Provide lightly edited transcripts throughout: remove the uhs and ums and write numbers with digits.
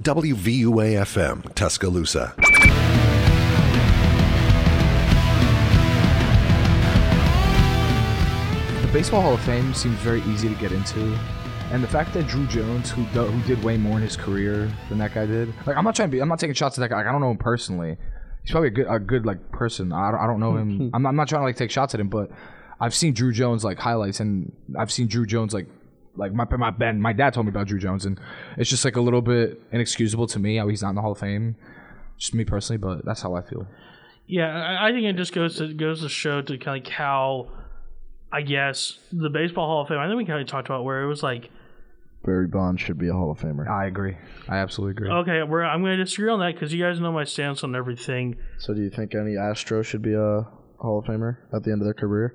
WVUA-FM, Tuscaloosa. The Baseball Hall of Fame seems very easy to get into. And the fact that Drew Jones, who did way more in his career than that guy did, like I'm not taking shots at that guy. Like, I don't know him personally. He's probably a good like person. I don't know him. I'm not trying to like take shots at him, but I've seen Drew Jones like highlights, and I've seen Drew Jones like my dad told me about Drew Jones, and it's just like a little bit inexcusable to me how he's not in the Hall of Fame. Just me personally, but that's how I feel. Yeah, I think it just goes to show to kind of like how, I guess, the Baseball Hall of Fame. I think we kind of talked about where it was like Barry Bonds should be a Hall of Famer. I agree. I absolutely agree. Okay, I'm going to disagree on that because you guys know my stance on everything. So do you think any Astro should be a Hall of Famer at the end of their career?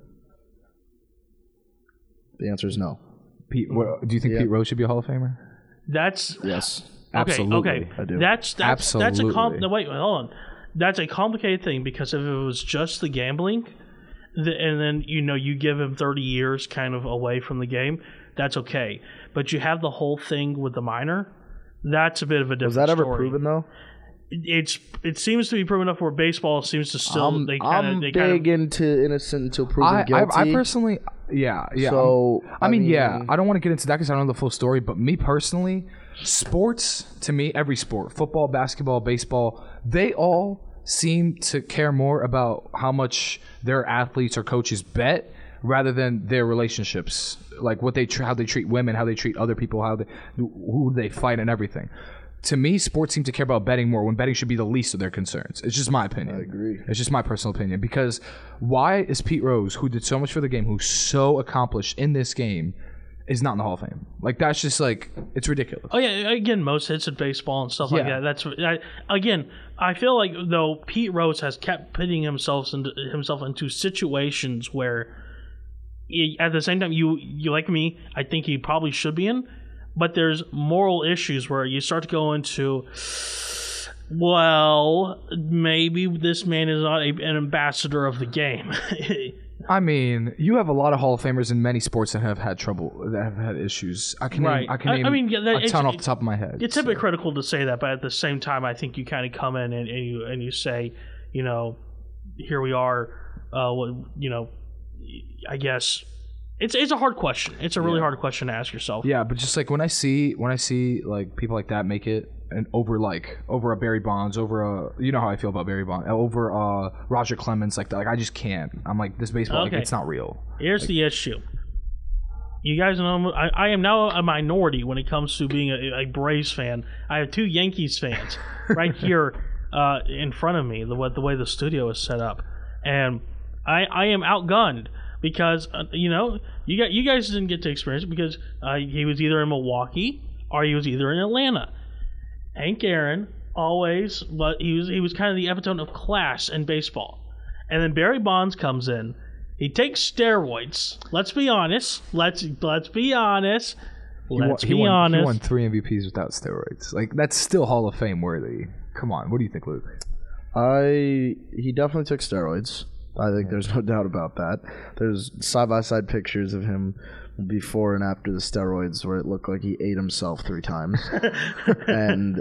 The answer is no. Do you think Pete Rose should be a Hall of Famer? That's yes. Absolutely. Okay. I do. That's Absolutely. no, wait, hold on. That's a complicated thing because if it was just the gambling, and then you give him 30 years kind of away from the game, that's okay. But you have the whole thing with the minor. That's a bit of a different story. Was that ever proven though? It seems to be proven enough where baseball seems to still. I'm big into innocent until proven guilty. I personally, yeah. So I mean, I don't want to get into that because I don't know the full story. But me personally, sports to me, every sport, football, basketball, baseball, they all seem to care more about how much their athletes or coaches bet rather than their relationships, like how they treat women, how they treat other people, who they fight, and everything. To me, sports seem to care about betting more when betting should be the least of their concerns. It's just my opinion. I agree. It's just my personal opinion. Because why is Pete Rose, who did so much for the game, who's so accomplished in this game, is not in the Hall of Fame? Like, that's just like, it's ridiculous. Oh, yeah. Again, most hits in baseball and stuff like that. I feel like, though, Pete Rose has kept putting himself into situations where, at the same time, you like me, I think he probably should be in. But there's moral issues where you start to go into, well, maybe this man is not an ambassador of the game. I mean, you have a lot of Hall of Famers in many sports that have had trouble, that have had issues. I can name a ton off the top of my head. It's hypocritical to say that, but at the same time, I think you kind of come in and you say, here we are, I guess. It's a hard question. It's a really hard question to ask yourself. Yeah, but just like when I see like people like that make it, and over a Barry Bonds, over how I feel about Barry Bonds, over Roger Clemens, like that, like I just can't. I'm like, this baseball, like, it's not real. Here's the issue. You guys know I am now a minority when it comes to being a Braves fan. I have two Yankees fans right here in front of me. The way the studio is set up, and I am outgunned. Because you guys didn't get to experience it because he was either in Milwaukee or he was either in Atlanta. Hank Aaron always, but he was kind of the epitome of class in baseball. And then Barry Bonds comes in. He takes steroids. Let's be honest. Let's be honest. He won 3 MVPs without steroids. Like, that's still Hall of Fame worthy. Come on, what do you think, Luke? He definitely took steroids. I think there's no doubt about that. There's side-by-side pictures of him before and after the steroids where it looked like he ate himself 3 times. And,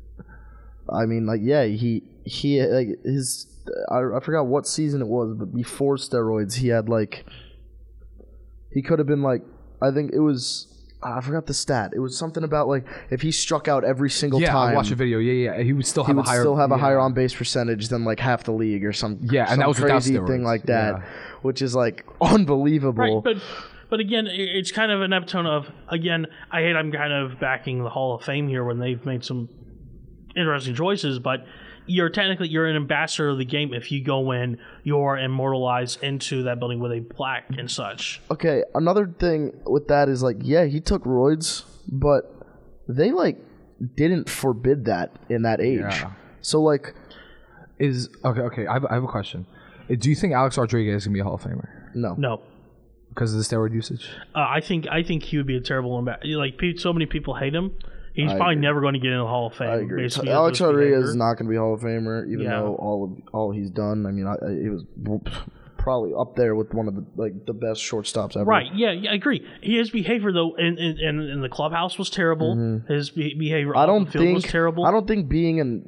I mean, like, yeah, he like, his... I forgot what season it was, but before steroids, he had, like... He could have been, like... I think it was... I forgot the stat. It was something about, like, if he struck out every single time... Yeah, I watched a video. Yeah. He would still have a higher on-base percentage than, like, half the league or some and that was crazy without steroids. Thing like that, which is, like, unbelievable. Right, but again, it's kind of an epitome of, again, I'm kind of backing the Hall of Fame here when they've made some interesting choices, but you're an ambassador of the game if you go in, you're immortalized into that building with a plaque and such. Okay, another thing with that is, like, yeah, he took roids, but they, like, didn't forbid that in that age. Yeah. So, like... Okay, I have a question. Do you think Alex Rodriguez is going to be a Hall of Famer? No. Because of the steroid usage? I think he would be a terrible ambassador. Like, so many people hate him. He's probably never going to get in the Hall of Fame. I agree. Alex Rodriguez is not going to be a Hall of Famer, even though all he's done. I mean, it was probably up there with one of the best shortstops ever. Right? Yeah, I agree. His behavior though in the clubhouse was terrible. Mm-hmm. His behavior on the field was terrible. I don't think being an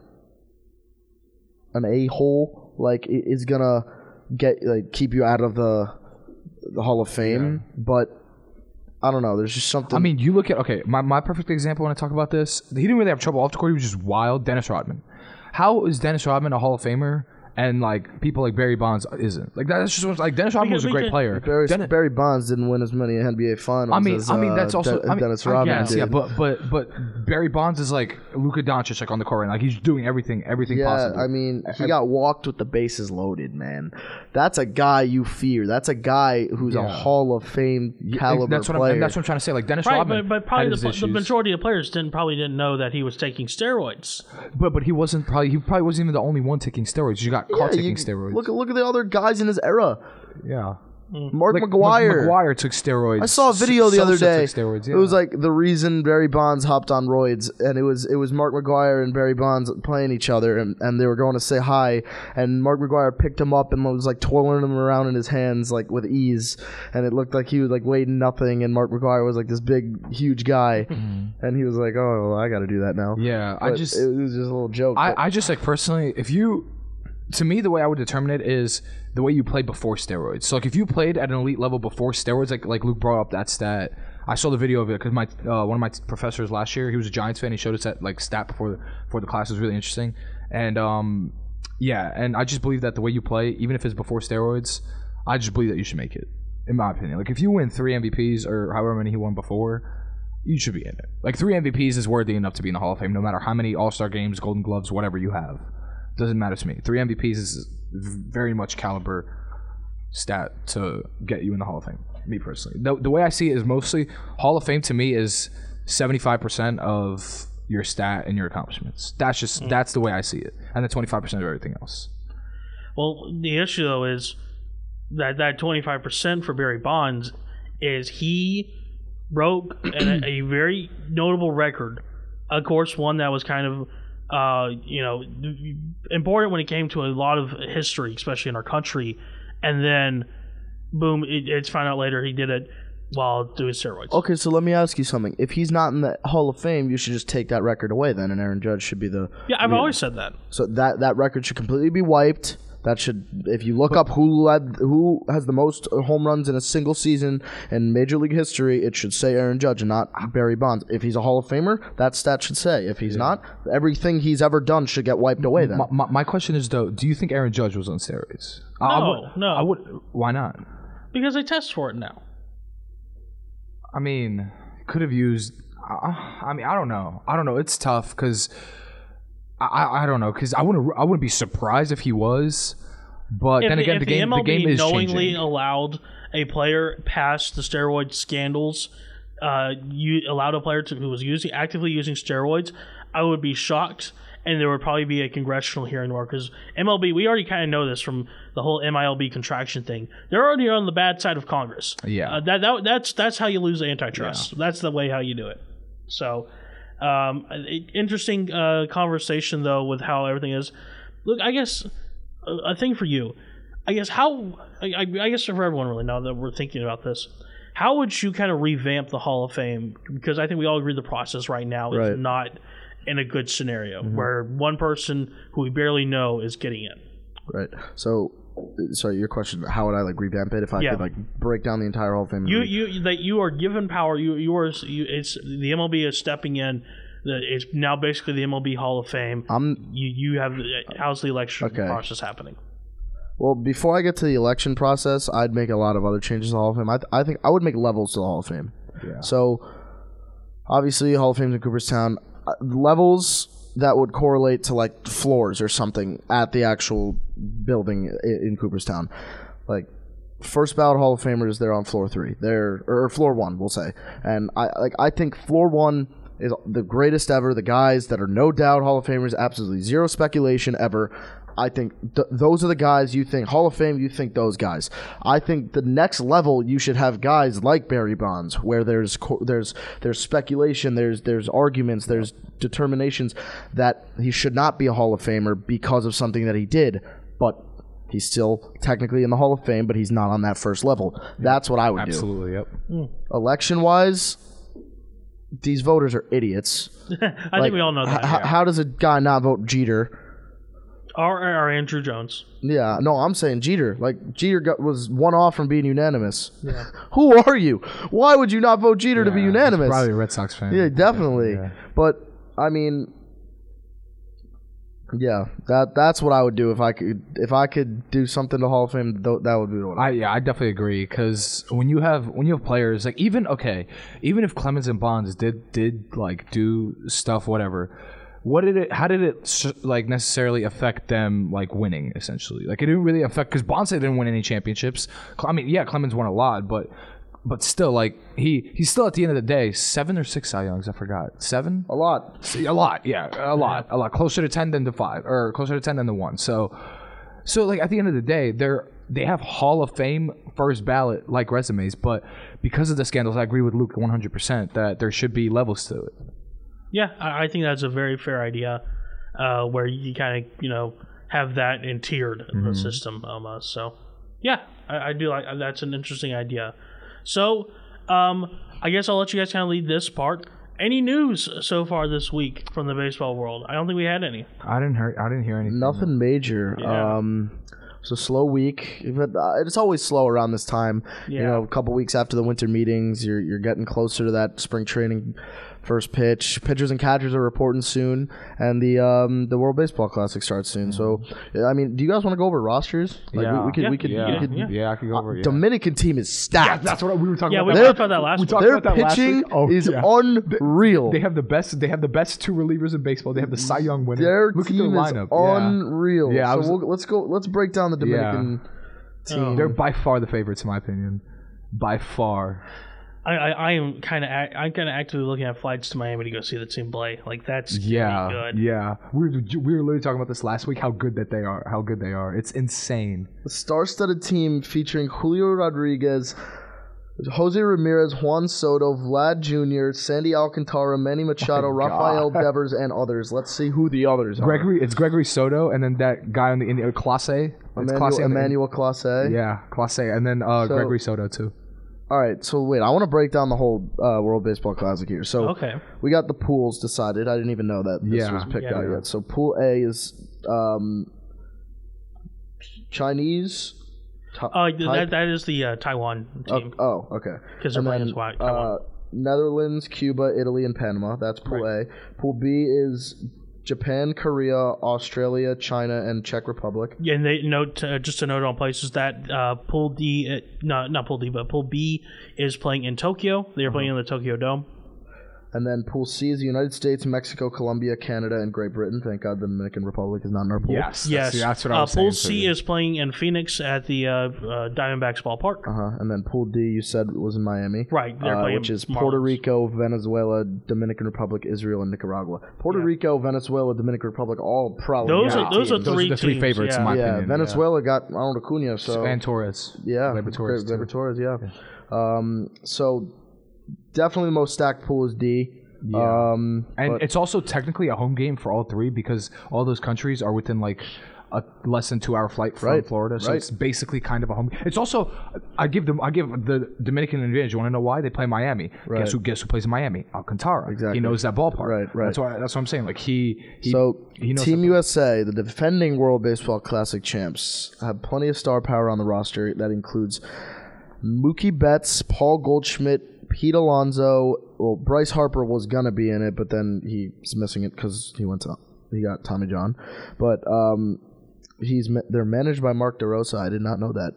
a-hole is gonna keep you out of the Hall of Fame, but I don't know. There's just something. I mean, you look at my perfect example when I talk about this. He didn't really have trouble off the court. He was just wild. Dennis Rodman. How is Dennis Rodman a Hall of Famer? And people like Barry Bonds isn't that's just Dennis Rodman was a great player. Barry Bonds didn't win as many NBA finals. I mean that's also Dennis Rodman did. Yeah, but Barry Bonds is like Luka Doncic on the court, and he's doing everything possible. I mean he got walked with the bases loaded, man. That's a guy you fear. That's a guy who's a Hall of Fame caliber player. That's what I'm trying to say. Like Dennis right, Rodman, but probably the majority of players probably didn't know that he was taking steroids. But he wasn't he probably wasn't even the only one taking steroids. You got caught taking steroids. Look at the other guys in his era. Yeah. Mark McGwire. McGwire took steroids. I saw a video the other day. Took steroids, yeah. It was the reason Barry Bonds hopped on roids, and it was Mark McGwire and Barry Bonds playing each other, and they were going to say hi, and Mark McGwire picked him up and was twirling him around in his hands with ease, and it looked like he was weighing nothing, and Mark McGwire was this big, huge guy, and he was like, oh, well, I got to do that now. Yeah, it was just a little joke. I just personally, to me, the way I would determine it is the way you played before steroids. So, if you played at an elite level before steroids, like Luke brought up that stat, I saw the video of it because one of my professors last year, he was a Giants fan. He showed us that stat before the class. It was really interesting, and and I just believe that the way you play, even if it's before steroids, I just believe that you should make it. In my opinion, if you win 3 MVPs or however many he won before, you should be in it. 3 MVPs is worthy enough to be in the Hall of Fame, no matter how many All-Star games, Golden Gloves, whatever you have. Doesn't matter to me. 3 MVPs is very much caliber stat to get you in the Hall of Fame. Me personally, the way I see it is mostly Hall of Fame to me is 75% of your stat and your accomplishments. That's the way I see it, and then 25% of everything else. Well, the issue though is that 25% for Barry Bonds is he broke a very notable record. Of course, one that was kind of important when it came to a lot of history, especially in our country, and then boom, it's found out later he did it while doing steroids. Okay, so let me ask you something. If he's not in the Hall of Fame, you should just take that record away then, and Aaron Judge should be the... Yeah, I've always said that. So that record should completely be wiped. That should, if you look up who has the most home runs in a single season in Major League history, it should say Aaron Judge and not Barry Bonds. If he's a Hall of Famer, that stat should say. If he's not, everything he's ever done should get wiped away then. My question is, though, do you think Aaron Judge was on steroids? No. I would. Why not? Because they test for it now. I mean, could have used... I don't know. It's tough because... I don't know, because I wouldn't be surprised if he was, but then again, the game is knowingly changing. Allowed a player past the steroid scandals, you allowed a player who was actively using steroids, I would be shocked, and there would probably be a congressional hearing more, because MLB, we already kind of know this from the whole MILB contraction thing. They're already on the bad side of Congress. Yeah, that's how you lose antitrust. Yeah. That's the way how you do it. So. Interesting conversation though with how everything is. Look, I guess a thing for you. I guess I guess for everyone really now that we're thinking about this, how would you kind of revamp the Hall of Fame? Because I think we all agree the process right now is not in a good scenario where one person who we barely know is getting in. Right. So. Sorry, your question. How would I revamp it if I could break down the entire Hall of Fame? You are given power. It's the MLB is stepping in. It's now basically the MLB Hall of Fame. You have how's the election process happening? Well, before I get to the election process, I'd make a lot of other changes to the Hall of Fame. I think I would make levels to the Hall of Fame. Yeah. So obviously, Hall of Fame's in Cooperstown. Levels that would correlate to floors or something at the actual building in Cooperstown. First ballot Hall of Famers, they're on floor 3. Or floor 1, we'll say. And I think floor 1 is the greatest ever. The guys that are no doubt Hall of Famers, absolutely zero speculation ever. I think those are the guys you think Hall of Fame. You think those guys. I think the next level you should have guys like Barry Bonds, where there's speculation, there's arguments, there's determinations that he should not be a Hall of Famer because of something that he did, but He's still technically in the Hall of Fame, but he's not on that first level. That's what I would do. Absolutely, yep. Election-wise, these voters are idiots. I think we all know that. How does a guy not vote Jeter? Or Andrew Jones. Yeah, no, I'm saying Jeter. Like, Jeter was one off from being unanimous. Yeah. Who are you? Why would you not vote Jeter to be unanimous? He's probably a Red Sox fan. Yeah, definitely. Yeah. But, I mean, yeah, that's what I would do if I could do something to Hall of Fame. That would be what I definitely agree, because when you have players like even if Clemens and Bonds did like do stuff, whatever. How did it like necessarily affect them like winning essentially? Like it didn't really affect, because Bonds didn't win any championships. I mean, yeah, Clemens won a lot, but still, like he's still at the end of the day 7 or 6 Cy Youngs. I forgot. 7? A lot. A lot. Yeah, a lot. Closer to 10 than to 5, or closer to 10 than to 1. So like at the end of the day, they have Hall of Fame first ballot like resumes, but because of the scandals, I agree with Luke 100% that there should be levels to it. Yeah, I think that's a very fair idea, where you kind of, have that in tiered the system almost. So, yeah, I do like that's an interesting idea. So, I guess I'll let you guys kind of lead this part. Any news so far this week from the baseball world? I don't think we had any. I didn't hear anything. Nothing major. Yeah. It's a slow week. It's always slow around this time. Yeah. A couple weeks after the winter meetings, you're getting closer to that spring training first pitch. Pitchers and catchers are reporting soon, and the World Baseball Classic starts soon. So, I mean, do you guys want to go over rosters? Like, yeah. we could. Yeah, I could go over. Yeah. Dominican team is stacked. Yeah, that's what we were talking Yeah, about. we talked about that last week. Their pitching is unreal. They have the best 2 relievers in baseball. They have the Cy Young winner. Their Look team at their is lineup. unreal. Yeah, let's break down the Dominican team. They're by far the favorites in my opinion. By far. I'm kind of actively looking at flights to Miami to go see the team play. Like that's good. Yeah. We were literally talking about this last week. How good they are. It's insane. The star-studded team featuring Julio Rodriguez, Jose Ramirez, Juan Soto, Vlad Jr., Sandy Alcantara, Manny Machado, Rafael Devers, and others. Let's see who the others are. It's Gregory Soto, and then that guy on the Indian Clase. Emmanuel Clase. Yeah, Clase, and then Gregory Soto too. All right, so wait, I want to break down the whole World Baseball Classic here. So okay. We got the pools decided. I didn't even know that this was picked out yet. So Pool A is Chinese. That is the Taiwan team. Okay. Because they're playing as Taiwan. Netherlands, Cuba, Italy, and Panama. That's Pool A. Pool B is Japan, Korea, Australia, China, and Czech Republic. Yeah, and they note just to note on places that Pool D, not Pool D, but Pool B is playing in Tokyo. They are playing in the Tokyo Dome. And then Pool C is the United States, Mexico, Colombia, Canada, and Great Britain. Thank God the Dominican Republic is not in our pool. Yes. That's what I was Pool saying. C is playing in Phoenix at the Diamondbacks ballpark. And then Pool D, you said, was in Miami. Right. They're playing which is Marlins. Puerto Rico, Venezuela, Dominican Republic, Israel, and Nicaragua. Puerto Rico, Venezuela, Dominican Republic, all probably. Those are the three teams, favorites in my opinion. Venezuela got Ronald Acuna, and Torres. Yeah. Gleyber Torres. Gleyber Torres, yeah. So definitely the most stacked pool is D. Yeah. And it's also technically a home game for all three, because all those countries are within like a less than 2 hour flight from Florida, so it's basically kind of a home. It's also I give the Dominican an advantage. You want to know why? They play Miami. Right. Guess who plays in Miami? Alcantara. Exactly. He knows that ballpark. Right. That's what I'm saying. Like he knows Team USA, the defending World Baseball Classic champs, have plenty of star power on the roster. That includes Mookie Betts, Paul Goldschmidt, Pete Alonso. Well, Bryce Harper was gonna be in it, but then he's missing it because he got Tommy John. But they're managed by Mark DeRosa. I did not know that.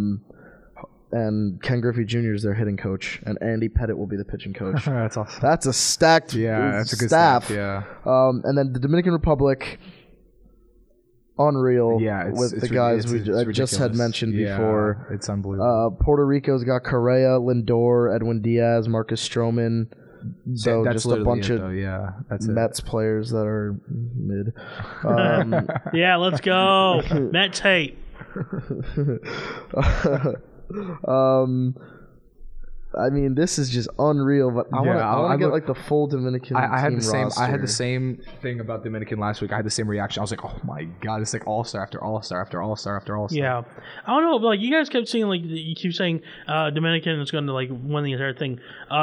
And Ken Griffey Jr. is their hitting coach, and Andy Pettit will be the pitching coach. That's awesome. That's a stacked that's a good staff. Yeah. And then the Dominican Republic. Unreal with the guys I just had mentioned before. It's unbelievable. Puerto Rico's got Correa, Lindor, Edwin Diaz, Marcus Stroman. So that's just a bunch of that's Mets players that are mid. Yeah, let's go. Mets hate. I mean, this is just unreal. But I want to get like the full Dominican. I had team the same. roster. I had the same thing about Dominican last week. I had the same reaction. I was like, "Oh my god, it's like all star after all star after all star after all star." Yeah, I don't know. But like you guys kept saying, like you keep saying, Dominican is going to like win the entire thing.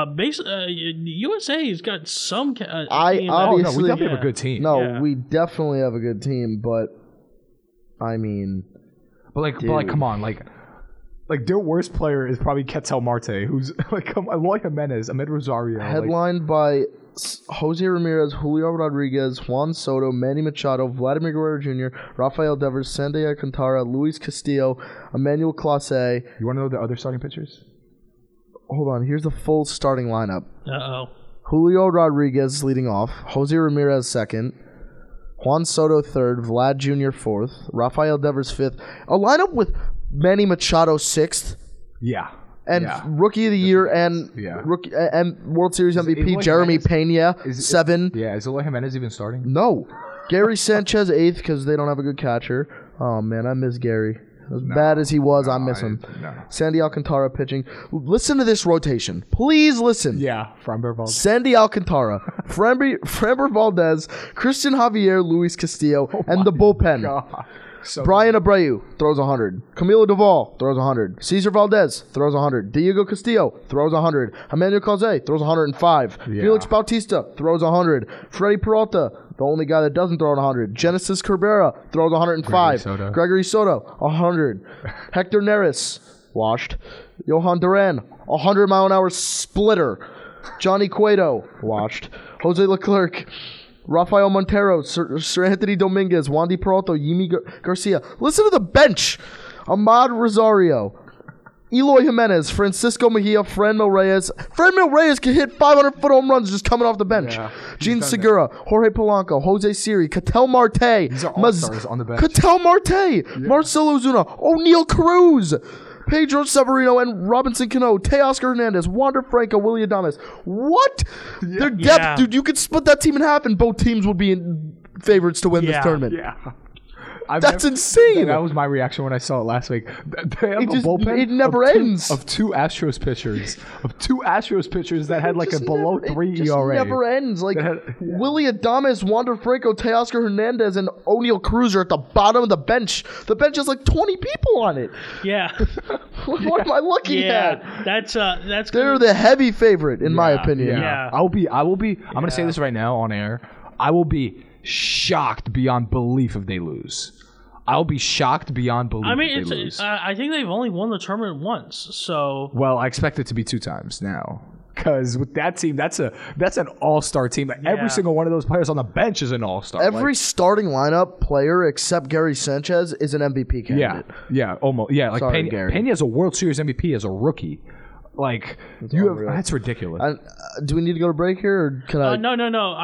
USA has got some. we definitely have a good team. No, we definitely have a good team, but I mean, but come on, like their worst player is probably Ketel Marte, who's like Eloy Jimenez, Ahmed Rosario, headlined by Jose Ramirez, Julio Rodriguez, Juan Soto, Manny Machado, Vladimir Guerrero Jr., Rafael Devers, Sandy Alcantara, Luis Castillo, Emmanuel Clase. You want to know the other starting pitchers? Hold on, here's the full starting lineup. Uh-oh. Julio Rodriguez leading off, Jose Ramirez second, Juan Soto third, Vlad Jr. fourth, Rafael Devers fifth. A lineup with Manny Machado sixth. Yeah. And Rookie of the Year and World Series MVP Jeremy Pena 7. Is Eloy Jimenez even starting? No. Gary Sanchez 8th because they don't have a good catcher. Oh, man, I miss Gary. As bad as he was, I miss him. Sandy Alcantara pitching. Listen to this rotation. Please listen. Yeah, Framber Valdez. Sandy Alcantara, Framber Valdez, Christian Javier, Luis Castillo, and the bullpen. God. So Brian Abreu throws 100. Camilo Doval throws 100. Cesar Valdez throws 100. Diego Castillo throws 100. Emmanuel Clase throws 105. Felix Bautista throws 100. Freddie Peralta, the only guy that doesn't throw 100. Genesis Cabrera throws 105. Gregory Soto 100. Hector Neris, washed. Johan Duran, 100-mile-an-hour splitter. Johnny Cueto, washed. Jose Leclerc, Rafael Montero, Sir Anthony Dominguez, Wandy Peralta, Yimi Garcia. Listen to the bench. Ahmad Rosario, Eloy Jimenez, Francisco Mejia, Franmil Reyes. Franmil Reyes can hit 500-foot home runs just coming off the bench. Yeah, Gene Segura, Jorge Polanco, Jose Siri, Ketel Marte. These are all stars on the bench. Ketel Marte, Marcelo Zuna, O'Neal Cruz, Pedro Severino, and Robinson Cano, Teoscar Hernandez, Wander Franco, Willie Adames. What? Their depth, dude, you could split that team in half and both teams would be in favorites to win this tournament. Yeah. That's insane. That was my reaction when I saw it last week. They have a bullpen. It never ends. Of two Astros pitchers that had like a below 3 ERA. It never ends. Like Willie Adames, Wander Franco, Teoscar Hernandez, and O'Neal Cruz are at the bottom of the bench. The bench has like 20 people on it. Yeah. What am I looking at? That's They're the heavy favorite in my opinion. Yeah. I will be. I'm going to say this right now on air. I will be shocked beyond belief if they lose. I'll be shocked beyond belief. I mean, if they lose. I think they've only won the tournament once. So well, I expect it to be 2 times now. Because with that team, that's an all-star team. Every single one of those players on the bench is an all-star. Every starting lineup player except Gary Sanchez is an MVP candidate. Yeah, almost. Yeah, like Sorry, Gary. Pena is a World Series MVP as a rookie. Like that's ridiculous. Do we need to go to break here, or can I? No.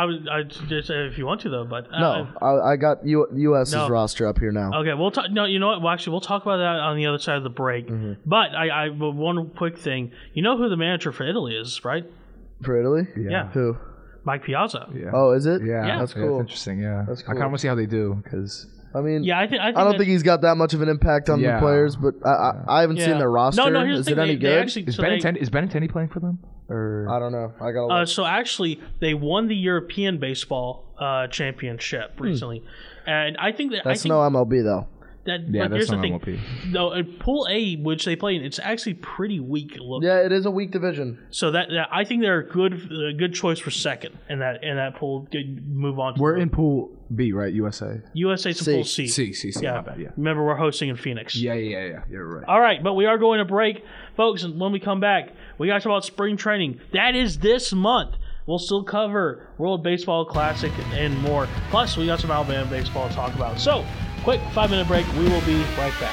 I just if you want to though, but I got US's roster up here now. Okay, we'll talk. No, you know what? Well, actually, we'll talk about that on the other side of the break. Mm-hmm. But I one quick thing. You know who the manager for Italy is, right? For Italy? Yeah. Who? Mike Piazza. Yeah. Oh, is it? Yeah, that's cool. That's interesting. Yeah, that's cool. I kind of want to see how they do because. I mean, I don't think he's got that much of an impact on the players, but I haven't seen their roster. No, here's is the it thing. any good? Is Benintendi playing for them? Or? I don't know. I got. So actually, they won the European baseball championship recently, and I think that that's no MLB though. But here's the thing. No, Pool A, which they play in, it's actually pretty weak looking. Yeah, it is a weak division. So that I think they're a good choice for second in that pool. Move on. We're in Pool B, right? USA. USA's in Pool C. C. Yeah. Remember, we're hosting in Phoenix. Yeah. You're right. All right, but we are going to break, folks. And when we come back, we got to talk about spring training. That is this month. We'll still cover World Baseball Classic and more. Plus, we got some Alabama baseball to talk about. So, quick 5-minute break. We will be right back.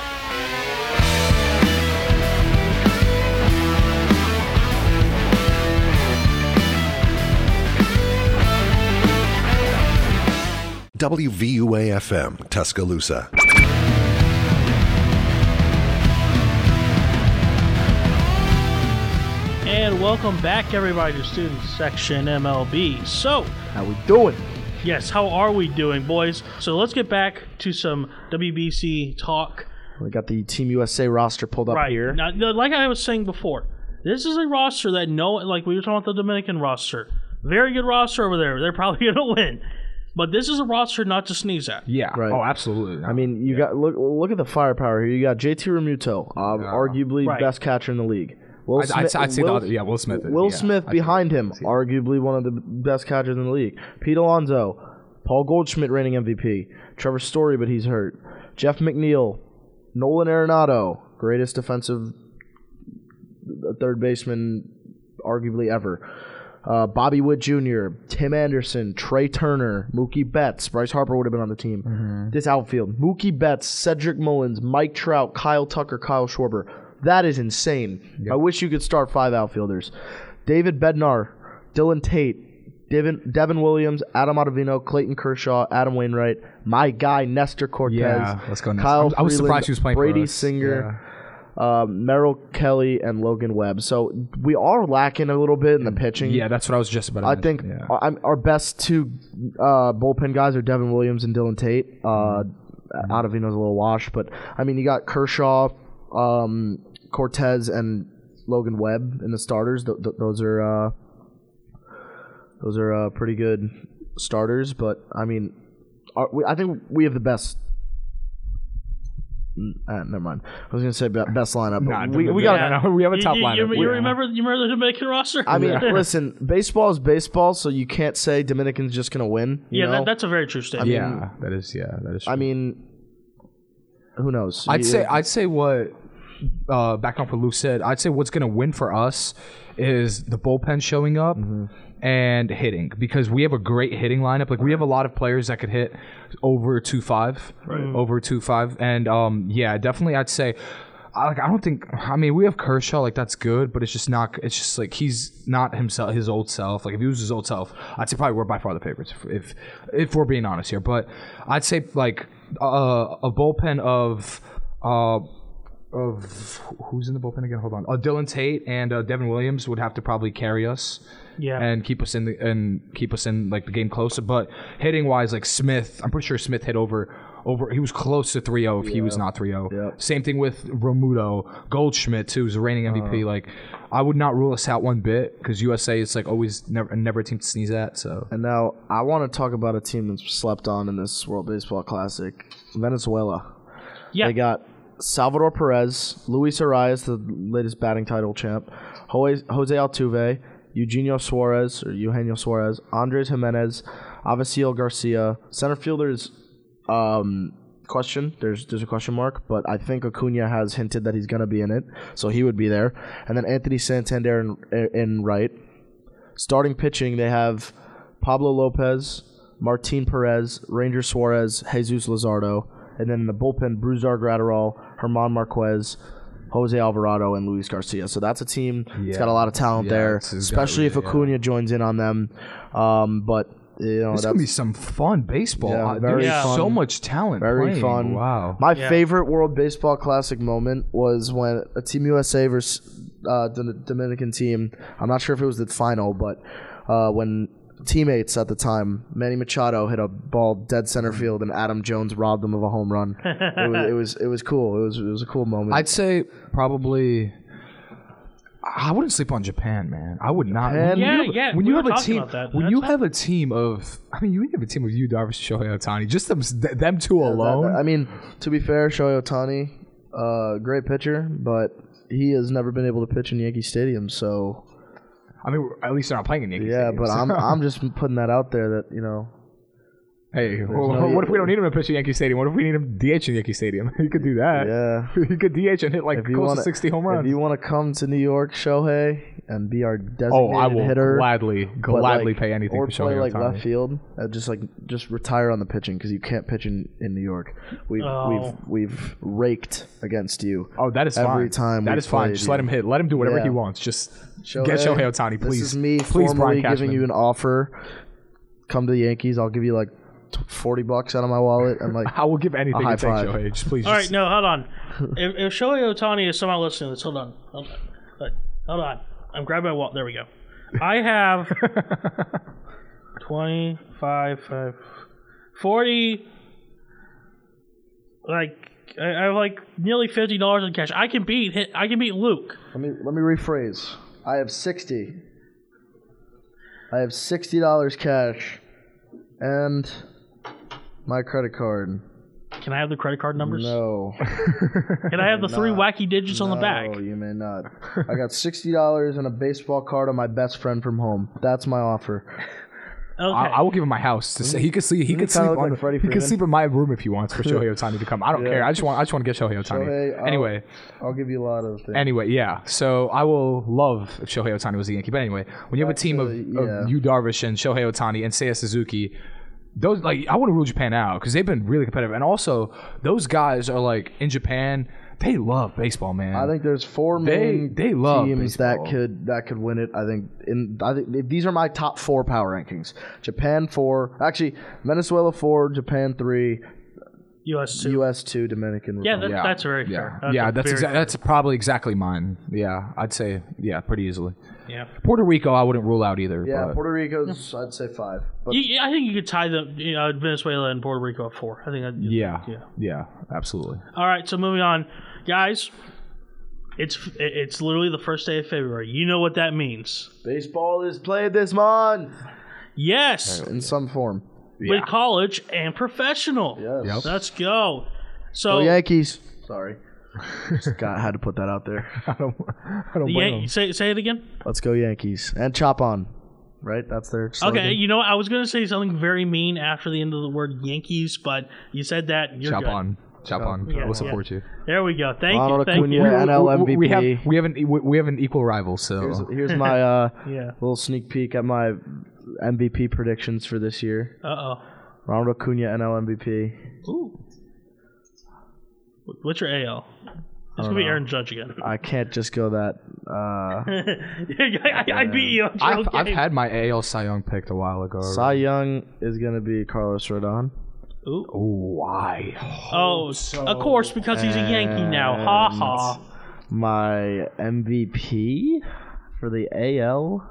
WVUA-FM, Tuscaloosa. And welcome back, everybody, to Student Section MLB. So, how we doing? Yes, how are we doing, boys? So let's get back to some WBC talk. We got the Team USA roster pulled up here. Now, like I was saying before, This is a roster that like we were talking about the Dominican roster. Very good roster over there. They're probably going to win. But this is a roster not to sneeze at. Yeah. Right. Oh, absolutely. I mean, you got look at the firepower here. You got JT Realmuto, arguably Right. best catcher in the league. I'd say the other. Yeah, Will Smith. Will Smith behind him, arguably one of the best catchers in the league. Pete Alonso, Paul Goldschmidt reigning MVP. Trevor Story, but he's hurt. Jeff McNeil, Nolan Arenado, greatest defensive third baseman arguably ever. Bobby Witt Jr., Tim Anderson, Trey Turner, Mookie Betts. Bryce Harper would have been on the team. Mm-hmm. This outfield, Mookie Betts, Cedric Mullins, Mike Trout, Kyle Tucker, Kyle Schwarber. That is insane. Yep. I wish you could start 5 outfielders. David Bednar, Dylan Tate, Devin Williams, Adam Ottavino, Clayton Kershaw, Adam Wainwright, my guy Nestor Cortez, let's go. Kyle I was Freeland, surprised he was playing Brady for us. Singer, Merrill Kelly, and Logan Webb. So we are lacking a little bit in the pitching. Yeah, that's what I was just about to I think our best 2 bullpen guys are Devin Williams and Dylan Tate. Ottavino's a little washed, but I mean, you got Kershaw, Cortez, and Logan Webb in the starters. Those are pretty good starters, but I mean, I think we have the best. Never mind. I was going to say best lineup. But we got. We have a top lineup. You remember the Dominican roster? I mean, listen, baseball is baseball, so you can't say Dominican's just going to win. That's a very true statement. That is true. I mean, who knows? I'd say what back on what Luke said. I'd say what's going to win for us is the bullpen showing up. Mm-hmm. And hitting, because we have a great hitting lineup. Like, we have a lot of players that could hit over 2.5, and definitely I'd say, we have Kershaw, like, that's good, but it's just like he's not himself, his old self. Like, if he was his old self, I'd say probably we're by far the favorites if we're being honest here. But I'd say like a bullpen of who's in the bullpen again? Hold on. Dylan Tate and Devin Williams would have to probably carry us. Yeah, and keep us in like the game closer. But hitting wise, like Smith, I'm pretty sure Smith hit over. He was close to 3-0 if he was not 3-0. Yep. Same thing with Romuto, Goldschmidt too, who's a reigning MVP. Like, I would not rule us out one bit, because USA is like always never a team to sneeze at. So. And now I want to talk about a team that's slept on in this World Baseball Classic, Venezuela. Yeah, they got Salvador Perez, Luis Arias, the latest batting title champ, Jose Altuve, Eugenio Suarez, Andres Jimenez, Avisail Garcia. Center fielders, question. There's a question mark, but I think Acuna has hinted that he's going to be in it, so he would be there. And then Anthony Santander in right. Starting pitching, they have Pablo Lopez, Martin Perez, Ranger Suarez, Jesus Luzardo. And then in the bullpen, Brusdar Graterol, Herman Marquez, Jose Alvarado, and Luis Garcia. So that's a team that's got a lot of talent there, especially if Acuna joins in on them. But it's going to be some fun baseball. Yeah, there's so much talent. Very playing. fun. Wow. My favorite World Baseball Classic moment was when a Team USA versus the Dominican team, I'm not sure if it was the final, but when teammates at the time, Manny Machado hit a ball dead center field, and Adam Jones robbed them of a home run. It was cool. It was a cool moment. I'd say probably. I wouldn't sleep on Japan, man. I would not. When you have a team of, you have a team of Yu Darvish, Shohei Ohtani, just them two alone. I mean, to be fair, Shohei Ohtani, great pitcher, but he has never been able to pitch in Yankee Stadium, so. I mean, at least they're not playing in Yankee Stadium. Yeah, but I'm just putting that out there that, you know. Hey, what if we don't need him to pitch at Yankee Stadium? What if we need him to DH in Yankee Stadium? He could do that. Yeah. He could DH and hit like close to 60 home runs. If you want to come to New York, Shohei, and be our designated hitter. I will gladly pay anything for Shohei. Or play like left field. Just retire on the pitching, because you can't pitch in New York. We've raked against you. Oh, that is fine. Every time that is fine. Just let him hit. Let him do whatever he wants. Just get Shohei Ohtani, please. This is me formally giving you an offer. Come to the Yankees. I'll give you like $40 out of my wallet, and like I will give anything to take Shohei. Just please. All right, no, hold on. if Shohei Ohtani is somehow listening to this, hold on. I'm grabbing my wallet. There we go. I have 25, 40. Like, I have like nearly $50 in cash. I can beat Luke. Let me rephrase. I have $60 cash and my credit card. Can I have the credit card numbers? No. Can I have the 3 wacky digits on the back? No, you may not. I got $60 and a baseball card on my best friend from home. That's my offer. Okay. I will give him my house to say he could sleep. He could sleep look on. like Freddie He could Freeman. sleep in my room if he wants for Shohei Ohtani to come. I don't care. I just want to get Shohei Ohtani. Anyway, I'll give you a lot of things. Anyway, yeah. So I will love if Shohei Ohtani was a Yankee. But anyway, when you have a team of Yu Darvish and Shohei Ohtani and Seiya Suzuki, those I wouldn't rule Japan out because they've been really competitive. And also, those guys are like in Japan. They love baseball, man. I think there's 4 main they love teams baseball. that could win it. I think these are my top 4 power rankings. Japan 4, actually Venezuela 4, Japan 3, US 2. US 2, Dominican Yeah, Republic. that's very fair. That's probably exactly mine. Yeah, I'd say pretty easily. Yeah. Puerto Rico, I wouldn't rule out either. Yeah, but Puerto Rico's I'd say 5. But I think you could tie Venezuela and Puerto Rico at 4. I think that. Yeah, absolutely. All right, so moving on, guys. It's literally the first day of February. You know what that means? baseball is played this month Yes, in some form. with college and professional. Yes. Yep. Let's go. So Go Yankees. Sorry. Had to put that out there. I don't blame him. say it again. Let's go Yankees. And chop on. Right? That's their slogan. Okay, you know what? I was going to say something very mean after the end of the word Yankees, but you said that. You're Chop good. on. Yeah, We'll support you. There we go. Thank Ronald you. Thank Acuna, you. NL MVP. We have an equal rival. So Here's my Yeah. little sneak peek at my MVP predictions for this year. Uh-oh. Ronald Acuna, NL MVP. Ooh. What's your AL? It's going to be Aaron Judge again. I can't just go that. I beat you. On I've had my AL Cy Young picked a while ago. Cy Young is going to be Carlos Rodon. Ooh. Why? Oh, of course, because he's a Yankee now. Ha ha. My MVP for the AL.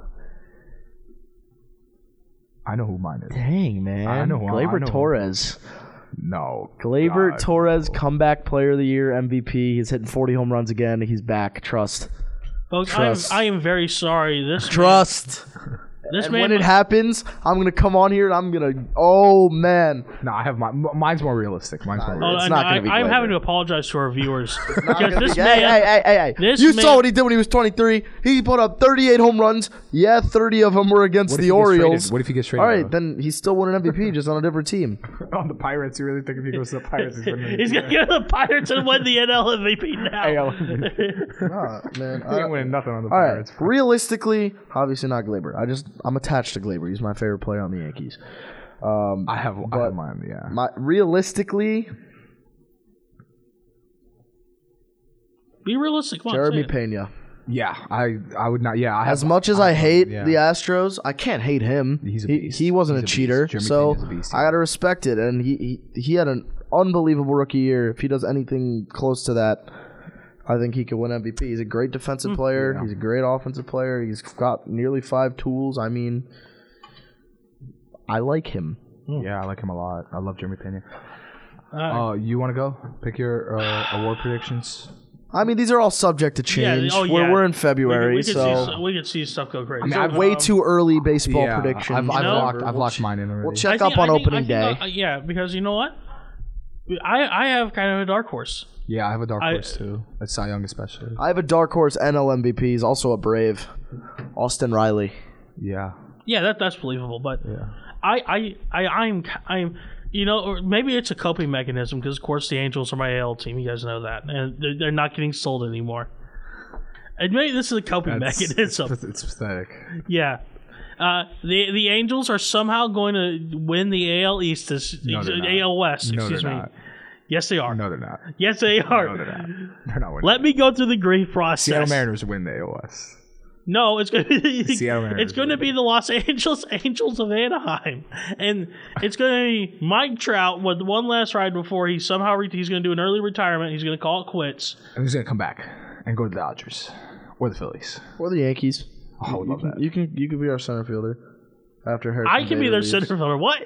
I know who mine is. Dang, man. I know. Gleyber Torres. No. Gleyber God, Torres, no. comeback player of the year, MVP. He's hitting 40 home runs again. He's back. Trust. Folks, Trust. I am very sorry. This Trust. This And man when it happens, I'm gonna come on here and I'm gonna. Oh man! No, I have mine's more realistic. Mine's more Oh, realistic. It's not and gonna be I'm Gleyber. having to apologize to our viewers because this Hey, man. hey! this You man- saw what he did when he was 23. He put up 38 home runs. Yeah, 30 of them were against What if the he gets traded? Orioles. What if he gets traded? All right, though? then he's still won an MVP, just on a different team. On the Pirates, you really think if he goes to the Pirates, he's winning? He's going to go to the Pirates and win the NL MVP now. AL. Nah, man. He ain't winning nothing on the All right, Pirates. realistically, obviously not Gleyber. I'm attached to Gleyber. He's my favorite player on the Yankees. I have mine. Yeah. Realistically, Be realistic. Come on, Jeremy say it. Pena. Yeah, I would not. Yeah, As much as I hate yeah. the Astros, I can't hate him. He's a He beast. wasn't He's a a beast. cheater, Jeremy so Pena's a beast, I gotta respect it. And he had an unbelievable rookie year. If he does anything close to that, I think he could win MVP. He's a great defensive player. Yeah. He's a great offensive player. He's got nearly 5 tools. I mean, I like him. Yeah, I like him a lot. I love Jeremy Pena. All right. You want to go pick your award predictions? I mean, these are all subject to change. oh, yeah. We're in February, we could so we could see stuff go crazy. I mean, way too early baseball predictions. I've know? locked mine in already. We'll check up on opening day. Yeah, because you know what? I have kind of a dark horse. Yeah, I have a dark horse too. At Cy Young especially. I have a dark horse NL MVP. He's also a Brave. Austin Riley. Yeah. Yeah, that's believable. But Yeah. I'm you know, or maybe it's a coping mechanism because of course the Angels are my AL team. You guys know that, and they're not getting sold anymore. And maybe this is a coping mechanism. It's pathetic. Yeah. The Angels are somehow going to win the AL East, No, they're not. AL West. No, Excuse they're me. not. Yes, they are. No, they're not. Yes, they are. No, they're not. They're not winning. Let me go through the grief process. Seattle Mariners win the AOS. No, it's going to be Seattle Mariners it's going to be the Los Angeles Angels of Anaheim, and it's going to be Mike Trout with one last ride before he somehow he's going to do an early retirement. He's going to call it quits. And he's gonna come back and go to the Dodgers or the Phillies. Or the Yankees. Oh, I would love that. You can be our center fielder after Harrison. I can be Bader their leaves. center fielder. What?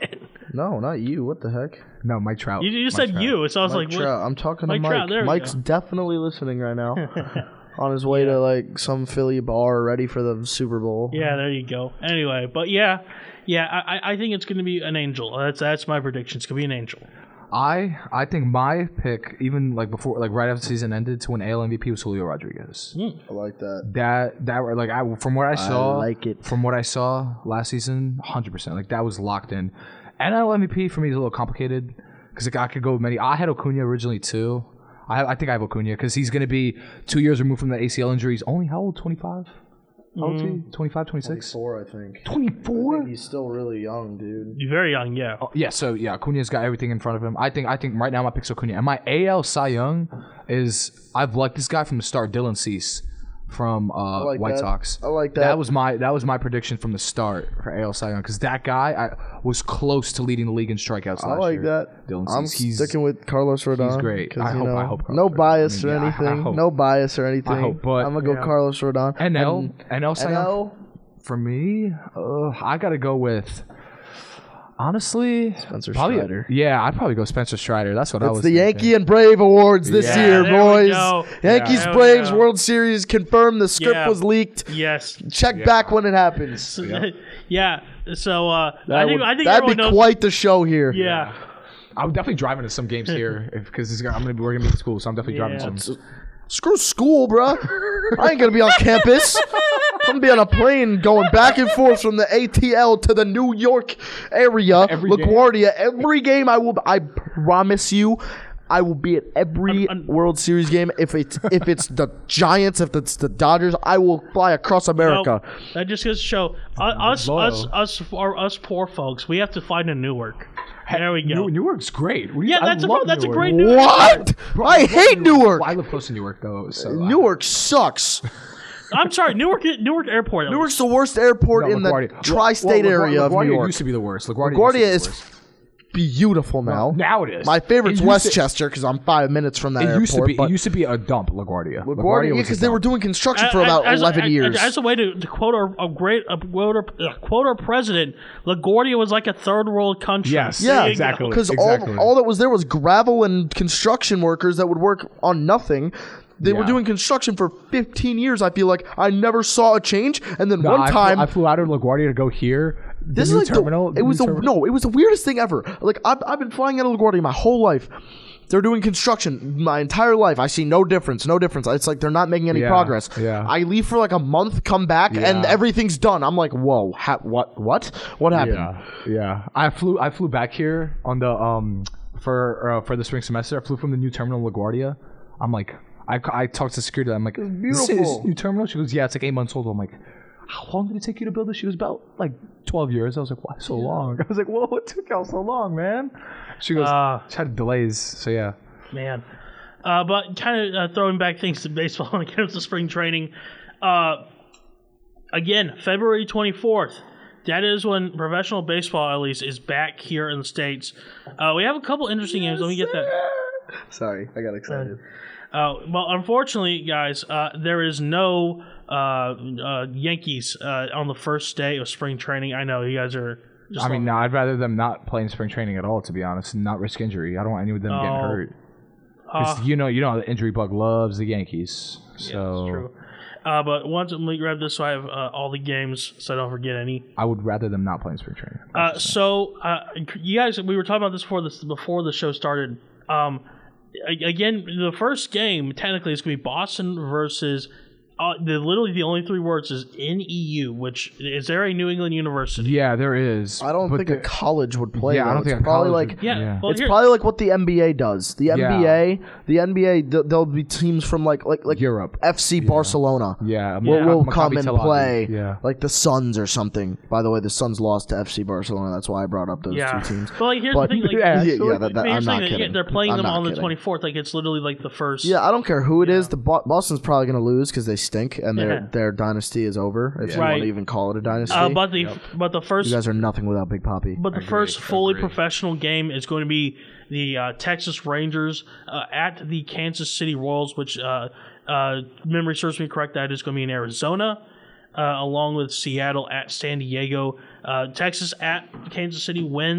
No, not you. What the heck? No, Mike Trout. You just Mike said Trout. you. So I was Mike like, Trout. I'm talking to Mike Mike. Trout, there we Mike's go. definitely listening right now. On his way to like some Philly bar, ready for the Super Bowl. Yeah, there you go. Anyway, but yeah, I think it's going to be an Angel. That's my prediction. It's going to be an Angel. I think my pick, even like before, like right after the season ended, to win AL MVP was Julio Rodriguez. I like that. That like from what I saw, like it. From what I saw last season, 100%. Like that was locked in. NL MVP for me is a little complicated because like, I could go with many. I had Acuna originally too. I think I have Acuna because he's going to be 2 years removed from the ACL injury. He's only how old? 25. How old is he? 25, 26? 24, I think. 24? He's still really young, dude. You're very young, yeah. Yeah, so yeah, Acuna's got everything in front of him. I think right now my pick's Acuna. And my AL Cy Young is I've liked this guy from the start, Dylan Cease from White Sox. I like that. That was my prediction from the start for AL Cy Young because that guy was close to leading the league in strikeouts last year. I like that. Dylan I'm Cease. sticking with Carlos Rodon. He's great. I hope no Carlos bias Rodon. or I anything. hope. No bias or anything. I hope, but I'm gonna go Carlos Rodon. NL Cy Young. NL. For me, I gotta go with. Honestly, Spencer probably, Strider. Yeah, I'd probably go Spencer Strider. That's what I was It's the thinking. Yankee and Brave Awards this year, there we boys. go. Yankees There we Braves go. World Series confirmed. The script Yeah. was leaked. Yes. Check back when it happens. Yeah. So I think That'd everyone be knows. quite the show here. Yeah. I'm definitely driving to some games here because we're gonna be at school, so I'm definitely driving Yeah. some. Screw school, bruh. I ain't gonna be on campus. I'm gonna be on a plane going back and forth from the ATL to the New York area, Every game? LaGuardia. Every game I promise you, I will be at every World Series game. If it's the Giants, if it's the Dodgers, I will fly across America. No, that just goes to show us poor folks. We have to find a Newark. There we go. Newark's great. Yeah, that's a Newark. great Newark. What? I hate Newark. Well, I live close to Newark though. So Newark sucks. I'm sorry, Newark Airport. at Newark's the worst airport in the tri-state area of New York. used to be the worst. LaGuardia is beautiful now. Now it is. My favorite's It used to- Westchester because I'm 5 minutes from that It airport. used to be. but It used to be a dump. LaGuardia. LaGuardia, was a because they dump. were doing construction for about 11 years. As a way to quote our president, LaGuardia was like a third world country. Yes. Yeah, There you go. exactly. Because Exactly. all that was there was gravel and construction workers that would work on nothing. They were Yeah. doing construction for 15 years. I feel like I never saw a change. And then one time, I flew out of LaGuardia to go here. this is new like terminal. it was new the terminal. no, it was the weirdest thing ever. Like I've been flying out of LaGuardia my whole life. They're doing construction my entire life. I see no difference. It's like they're not making any Yeah, progress. yeah. I leave for like a month, come back, and Yeah. everything's done. I'm like, whoa, what happened? Yeah. I flew back here on the for the spring semester. I flew from the new terminal in LaGuardia. I'm like, I talked to security. I'm like, this beautiful. new terminal. She goes, yeah, it's like 8 months old. I'm like, how long did it take you to build this? She goes, about like 12 years. I was like, why so long? I was like, whoa, what took y'all so long, man? She goes, she had delays. So yeah. Man. But kind of throwing back things to baseball when it comes to spring training. Again, February 24th. That is when professional baseball, at least, is back here in the States. We have a couple interesting games. Let me get that. Sorry, I got excited. Well, unfortunately, guys, there is no Yankees on the first day of spring training. I know you guys are. Just No, I'd rather them not play in spring training at all, to be honest, and not risk injury. I don't want any of them getting hurt. 'Cause you know, the injury bug loves the Yankees. So yeah, that's true. But once let me grab this so I have all the games so I don't forget any. I would rather them not play in spring training. You guys, we were talking about this before the show started. Again, the first game technically is going to be Boston versus. Literally the only three words is NEU, which is there a New England University? Yeah, there is. I don't but think a college would play. Yeah, I don't though. think It's a probably college like would- Yeah, well, it's probably like what the NBA does. The NBA, there'll be teams from like Europe. FC Barcelona. Yeah, Will Maccabi come and Tel Aviv. play. Yeah. Like the Suns or something. By the way, the Suns lost to FC Barcelona. That's why I brought up those two teams. But like, here's But- the thing, like, Yeah, Yeah, so- that, I mean, I'm here's the not thing, kidding. they're playing I'm them not on the kidding. 24th. Like it's literally like the first. Yeah, I don't care who it is. The Boston's probably going to lose because they stink and Yeah. their dynasty is over. If you Right. want to even call it a dynasty. But the first you guys are nothing without Big Poppy. But the first fully professional game is going to be the Texas Rangers at the Kansas City Royals, which memory serves me correct, that is going to be in Arizona, along with Seattle at San Diego. Texas at Kansas City wins.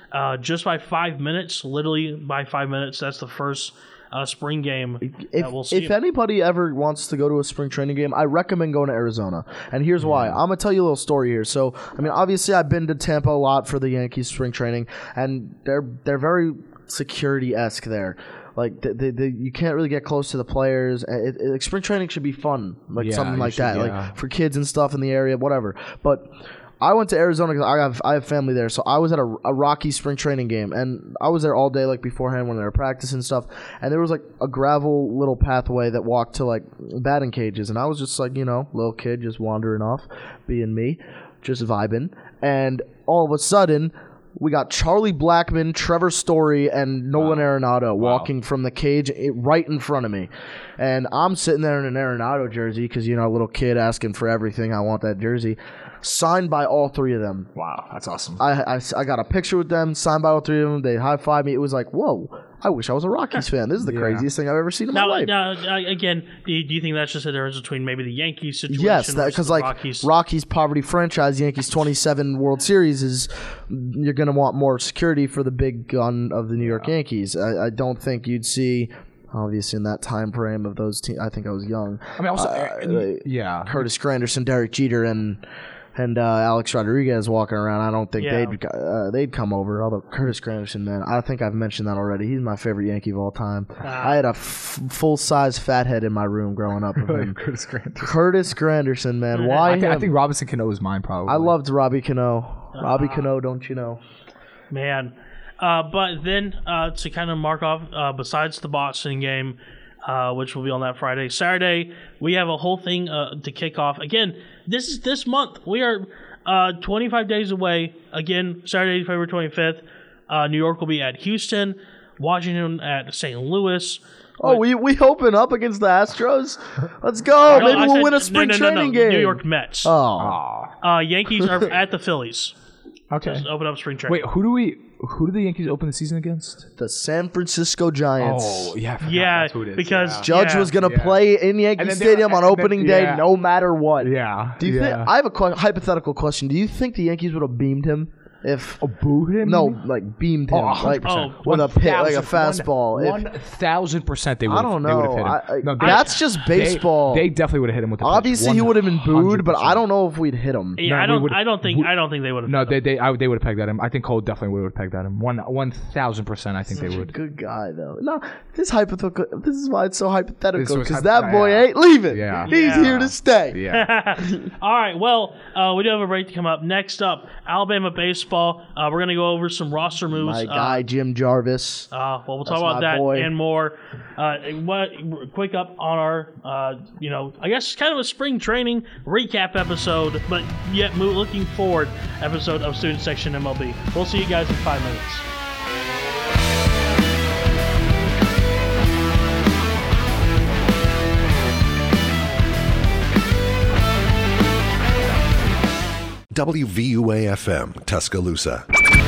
just by 5 minutes, literally by 5 minutes. That's the first spring game that we'll see. If anybody ever wants to go to a spring training game, I recommend going to Arizona. And here's why. I'm going to tell you a little story here. So, I mean, obviously I've been to Tampa a lot for the Yankees spring training, and they're very security-esque there. Like, you can't really get close to the players. Like, spring training should be fun, like something like that, like for kids and stuff in the area, whatever. But I went to Arizona because I have family there, so I was at a Rocky spring training game, and I was there all day, like beforehand when they were practicing and stuff. And there was like a gravel little pathway that walked to like batting cages, and I was just like, little kid just wandering off, being me, just vibing. And all of a sudden, we got Charlie Blackmon, Trevor Story, and Nolan Arenado walking from the cage right in front of me. And I'm sitting there in an Arenado jersey because, a little kid asking for everything. I want that jersey. Signed by all three of them. Wow, that's awesome. I got a picture with them, signed by all three of them. They high-fived me. It was like, whoa, I wish I was a Rockies fan. This is the craziest thing I've ever seen in my life. Now, again, do you think that's just a difference between maybe the Yankees situation? Yes, because like Rockies poverty franchise, Yankees 27 World Series is you're going to want more security for the big gun of the New York Yankees. I don't think you'd see. Obviously, in that time frame of those teams, I think I was young. I mean, also, Curtis Granderson, Derek Jeter, and Alex Rodriguez walking around. I don't think they'd come over. Although Curtis Granderson, man, I think I've mentioned that already. He's my favorite Yankee of all time. I had a full-size fathead in my room growing up. Curtis Granderson. Curtis Granderson, man. Why I think Robinson Cano is mine, probably. I loved Robbie Cano. Robbie Cano, don't you know? Man. But then to kind of mark off, besides the Boston game, which will be on that Friday, Saturday, we have a whole thing to kick off. Again, this is this month. We are 25 days away. Again, Saturday, February 25th. New York will be at Houston, Washington at St. Louis. Oh, we open up against the Astros? Let's go. Maybe we'll win a spring training game. New York Mets. Oh. Yankees are at the Phillies. Okay. Just open up spring training. Wait, who do the Yankees open the season against? The San Francisco Giants. Oh, yeah. I forgot that's who it is. Because Judge was going to play in Yankee Stadium on opening day no matter what. Yeah. Do you think? I have a hypothetical question. Do you think the Yankees would have beamed him? Booed him? No, like beamed him. 100%. With a pit, like a fastball. 1,000% they would have. I don't know. They would have hit him. That's just baseball. They definitely would have hit him with the pitch. Obviously, he would have been booed, but I don't know if we'd hit him. Yeah, No, I don't think they would have. No, they would have pegged at him. I think Cole definitely would have pegged at him. 1,000%. I think they would. Good guy though. No, this hypothetical. This is why it's so hypothetical This because was that boy ain't leaving. Yeah. He's here to stay. Yeah. All right. Well, we do have a break to come up. Next up, Alabama baseball. We're going to go over some roster moves. My guy Jim Jarvis. Well, we'll talk about that and more. Quick up on our, I guess kind of a spring training recap episode, but yet looking forward episode of Student Section MLB. We'll see you guys in 5 minutes. WVUA-FM, Tuscaloosa.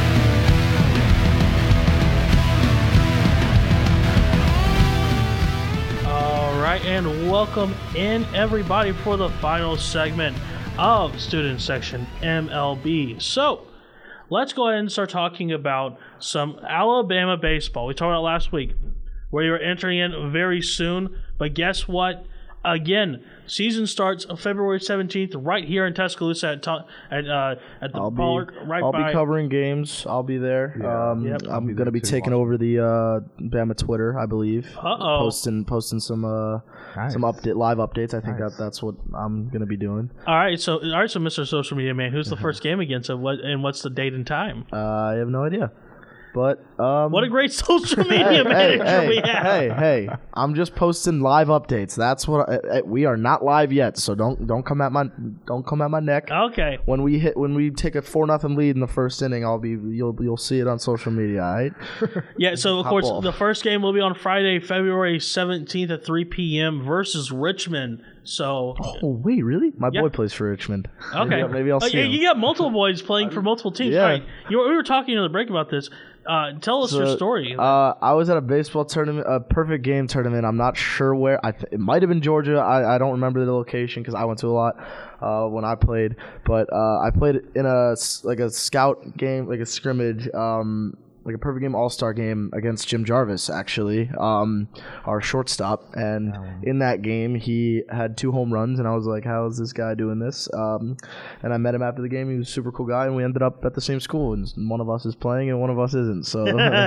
All right, and welcome in everybody for the final segment of Student Section MLB. So, let's go ahead and start talking about some Alabama baseball. We talked about last week where you're entering in very soon, but guess what? Again, season starts on February 17th right here in Tuscaloosa at the park. I'll be covering games. I'll be there. Yeah. I'm going to be taking over the Bama Twitter, I believe. Posting some live updates. I think that's what I'm going to be doing. All right, so Mr. Social Media Man, who's the first game against and what's the date and time? I have no idea. But what a great social media manager we have. Hey! I'm just posting live updates. That's what we are not live yet. So don't come at my neck. Okay. When we take a 4-0 lead in the first inning, you'll see it on social media. All right. Yeah. So of course the first game will be on Friday, February 17th at 3 p.m. versus Richmond. So Oh wait, really? My boy plays for Richmond. okay, Maybe I'll see yeah, him. you got multiple boys playing for multiple teams. Yeah. All right, we were talking in the break about this. Tell us your story. I was at a baseball tournament, a perfect game tournament. I'm not sure where. It might have been Georgia. I don't remember the location because I went to a lot when I played. But I played in a scout game, like a scrimmage, like a perfect game all-star game against Jim Jarvis, actually, our shortstop. And in that game, he had 2 home runs, and I was like, how is this guy doing this? And I met him after the game. He was a super cool guy, and we ended up at the same school, and one of us is playing and one of us isn't. So,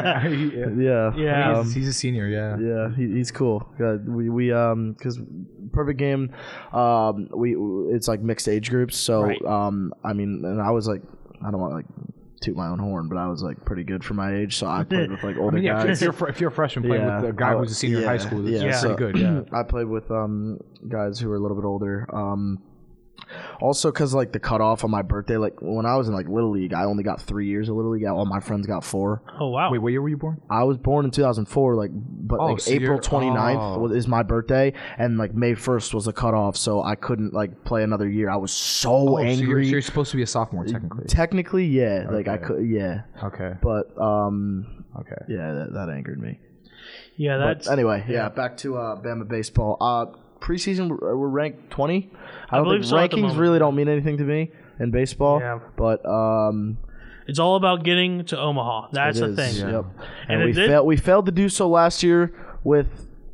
yeah. He's a senior, yeah. Yeah, he's cool. We because perfect game, it's like mixed age groups. So, Right. I mean, and I was like, I don't want to like toot my own horn, but I was like pretty good for my age, so I played with like older guys. If you're a freshman playing with a guy who's a senior in high school, that's pretty good. Yeah, I played with guys who were a little bit older. Also, because like the cutoff on my birthday, like when I was in like Little League, I only got 3 years of Little League. All my friends got 4. Oh wow! Wait, what year were you born? I was born in 2004, but so April you're- 29th is my birthday, and like May 1st was the cutoff, so I couldn't like play another year. I was so angry. So you're supposed to be a sophomore technically. Technically, yeah, like I could, yeah, Okay. but Okay. yeah, that angered me. Yeah, that's But anyway, back to Bama baseball. Preseason, we're ranked 20. I don't believe think so at the rankings moment. really don't mean anything to me in baseball. Yeah. But it's all about getting to Omaha. That's it the is, thing. Yep. And And it we failed to do so last year with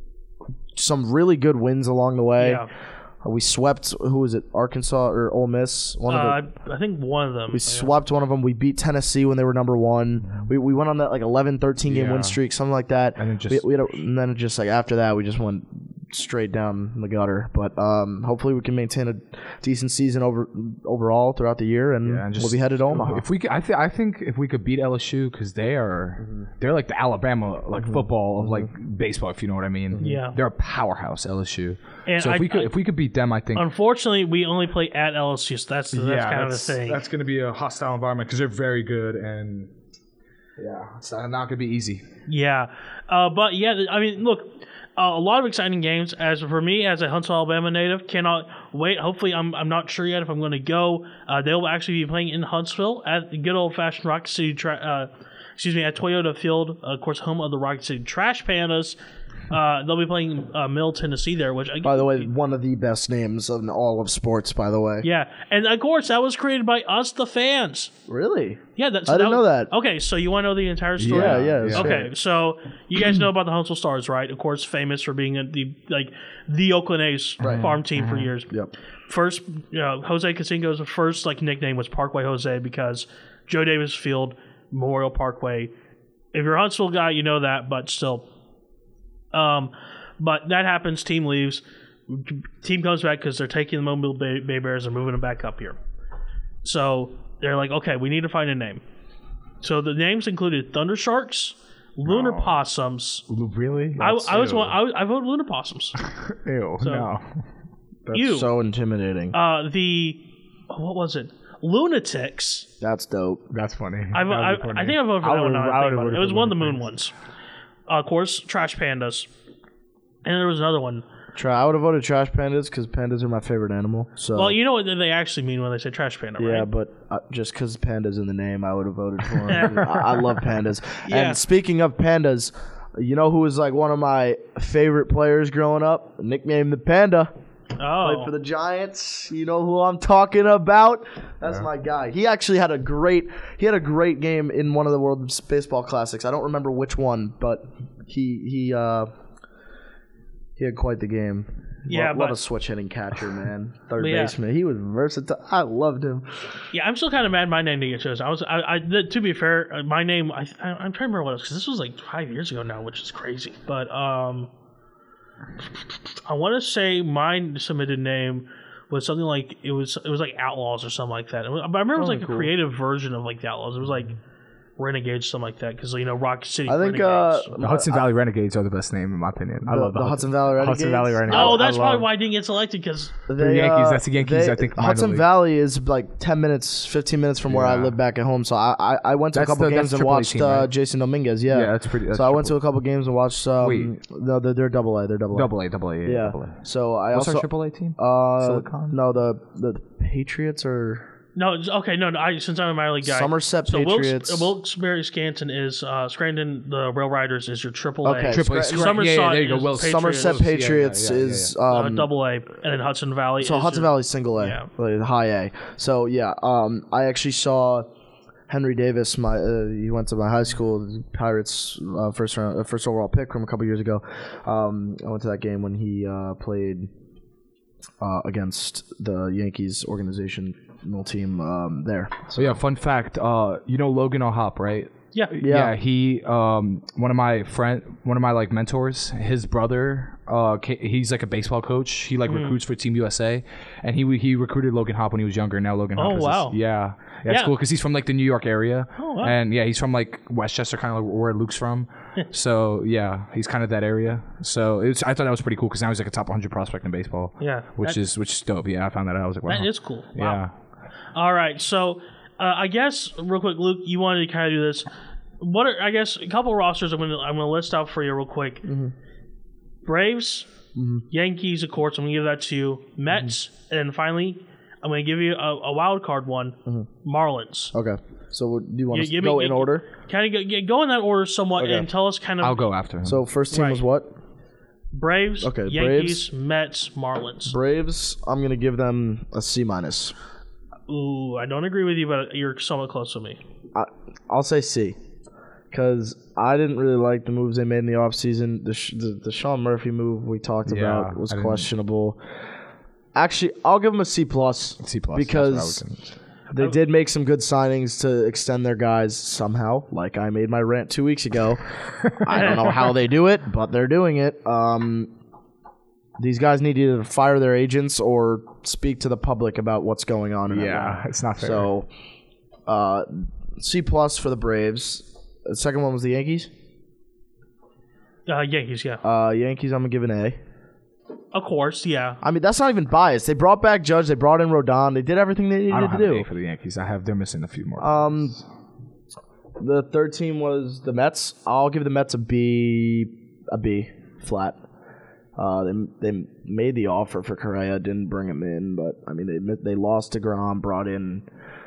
some really good wins along the way. Yeah. We swept, who was it, Arkansas or Ole Miss? One of the, I think one of them. we swept one of them. We beat Tennessee when they were number 1. We went on that like 11, 13 game win streak, something like that. And then and then just like after that, we just went straight down the gutter. But hopefully we can maintain a decent season overall throughout the year, and we'll be headed to Omaha. If we could, I think if we could beat LSU, because they're like the Alabama football of like baseball, if you know what I mean. Yeah. They're a powerhouse, LSU. And So if we could beat them, I think. Unfortunately, we only play at LSU, so that's kind of the thing. That's going to be a hostile environment because they're very good, and it's not going to be easy. Yeah, but yeah, I mean, look, a lot of exciting games. As for me, as a Huntsville, Alabama native, cannot wait. Hopefully, I'm not sure yet if I'm going to go. They'll actually be playing in Huntsville at the good old fashioned Rocket City. At Toyota Field, of course, home of the Rocket City Trash Pandas. They'll be playing Middle Tennessee there, which By the way, one of the best names in all of sports, by the way. yeah, and of course that was created by us, the fans. Really? Yeah, I didn't know that. Okay, so you want to know the entire story? Yeah. Okay, so you guys know about the Huntsville Stars, right? Of course, famous for being the Oakland A's farm team for years. Yep. First, Jose Canseco's first nickname was Parkway Jose because Joe Davis Field, Memorial Parkway. If you're a Huntsville guy, you know that, but still. But that happens. Team leaves. Team comes back because they're taking the Mobile Bay Bears and moving them back up here. So they're like, okay, we need to find a name. So the names included Thunder Sharks, Lunar Possums. Really? I voted Lunar Possums. Ew. No. That's so intimidating. What was it? Lunatics. That's dope. That's funny. I think I voted for that one. Now I think about it. It was one of the moon ones. Of course, Trash Pandas. And there was another one. I would have voted Trash Pandas because pandas are my favorite animal. So. Well, you know what they actually mean when they say Trash Panda, right? Yeah, but just because pandas in the name, I would have voted for them. I love pandas. Yeah. And speaking of pandas, you know who was like one of my favorite players growing up? Nicknamed the Panda. Oh. Played for the Giants. You know who I'm talking about? That's my guy. He actually had a great game in one of the World Baseball Classics. I don't remember which one, but he had quite the game. Yeah, what a switch hitting catcher, man. Third Yeah. baseman. He was versatile. I loved him. Yeah, I'm still kind of mad my name didn't get chosen. To be fair, my name, I'm trying to remember what it was, because this was like 5 years ago now, which is crazy. But I want to say my submitted name was something like, it was like Outlaws or something like that. But I remember it was like a creative version of like the Outlaws. It was like Renegades, something like that, because Rock City. I think Renegades. The Hudson Valley Renegades are the best name in my opinion. I love the Hudson Valley Renegades. Hudson Valley Renegades. Oh, that's probably why I didn't get selected, because The Yankees. That's the Yankees. I think minor Hudson league. Valley is like 10 minutes, 15 minutes from where I Yeah. live back at home. So I went to a That's couple the- games that's and AAA watched team, right? Jason Dominguez. Yeah, Yeah, that's pretty. That's so I went to triple- a couple games and watched. Wait. No, they're double A. They're double A. double A. Yeah. Double A. So I What's also our AAA team? Silicon? no the Patriots are no, okay, no. Since I'm a minor league guy, Somerset so Patriots. Wilkes-Barre Scranton is Scranton. The Rail Riders is your AAA. Okay. Triple A. Somerset Yeah, there you go. is Wilson. Patriots. Somerset Yeah, yeah, Patriots yeah, yeah, yeah. is Double A, and then Hudson Valley. So is Hudson your- Valley's single A, Yeah. like high A. So yeah, I actually saw Henry Davis. He went to my high school. The Pirates first overall pick from a couple years ago. I went to that game when he played against the Yankees organizational team there. So yeah, fun fact. Logan O'Hop, right? Yeah. Yeah, he one of my like mentors, his brother, he's like a baseball coach. He like recruits for Team USA, and he recruited Logan Hop when he was younger. Now Logan Hop Oh, is wow. yeah, it's Yeah. cool because he's from like the New York area. Oh, wow. And yeah, he's from like Westchester, kind of like where Luke's from. So yeah, he's kind of that area. So I thought that was pretty cool because now he's like a top 100 prospect in baseball. Yeah. which is dope. Yeah, I found that out. I was like, wow, That is cool. Wow. yeah. All right, so I guess real quick, Luke, you wanted to kind of do this. I guess a couple rosters I'm gonna list out for you real quick. Braves, Yankees, of course. I'm gonna give that to you. Mets, and then finally, I'm gonna give you a wild card one. Marlins. Okay. So do you want to Give go me- in order? Kind of go in that order somewhat, Okay. and tell us kind of I'll go after him. So first team Right. was what? Braves, Okay, Yankees, Mets, Marlins. Braves. I'm gonna give them a C minus. Ooh, I don't agree with you, but you're somewhat close to me. I'll say C. Because I didn't really like the moves they made in the offseason. The Sean Murphy move we talked Yeah, about was I didn't- questionable. Actually, I'll give them a C plus. C plus because they did make some good signings to extend their guys somehow. Like I made my rant 2 weeks ago. I don't know how they do it, but they're doing it. These guys need to either fire their agents or speak to the public about what's going on. In Atlanta. it's not fair. So, C plus for the Braves. The second one was the Yankees. Yankees, yeah. Yankees, I'm gonna give an A. Of course, yeah. I mean, that's not even biased. They brought back Judge. They brought in Rodon. They did everything they I needed don't to have do. an A for the Yankees. They're missing a few more. The third team was the Mets. I'll give the Mets a B flat. They made the offer for Correa, didn't bring him in, but I mean they lost to DeGrom, brought in.